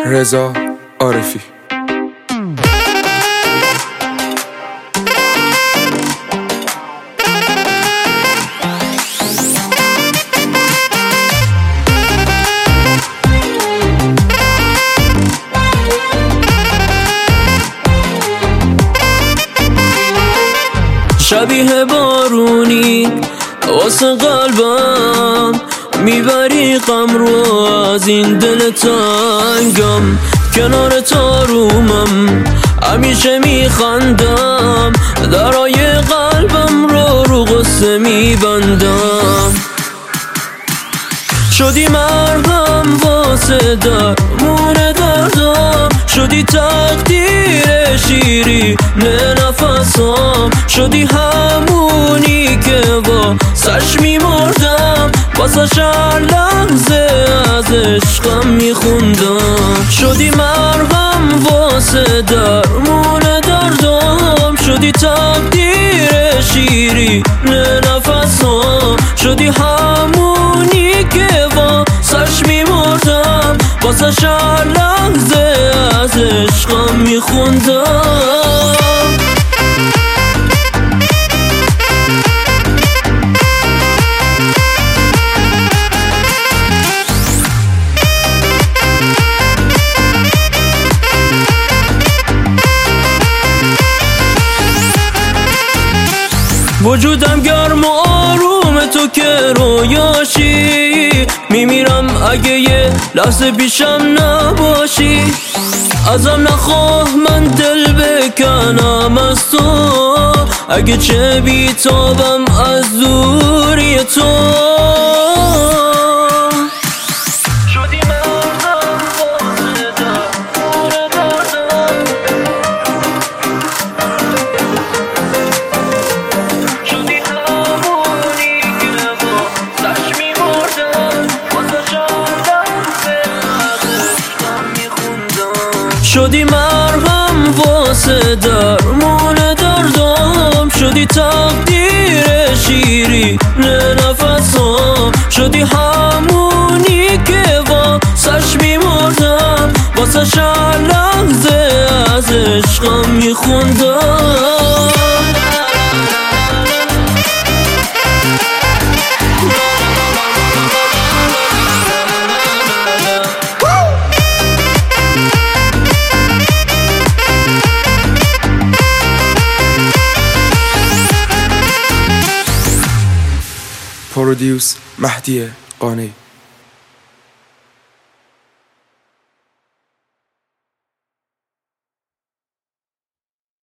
رضا عارفی. شبیه بارونی واسه قلبم میبری غم رو از این دل تنگم، کنار تارومم همیشه میخندم، درای قلبم رو قصه میبندم. شدی مرهم واسه درمون دردم، شدی تقدیر شیری نفسام، شدی همونی که با سش میمردم، واسه هر لحظه از عشقم میخوندم. شدی مرهم واسه درمون دردم، شدی تقدیر شیری نفسام، شدی همونی که با سش میمردم، واسه هر لحظه از عشقم میخوندم. وجودم گرم و آروم تو که رویاشی، میمیرم اگه یه لحظه پیشم نباشی. ازم نخواه من دل بکنم از تو، اگه چه بیتابم از دوری تو. شدی مرهم واسه درمون دردم، شدی تقدیر شیری نفسام، شدی همونی که واسش میمردم، واسه هر لحظه از عشقم میخوندم. پرودیوس مهدی قانی.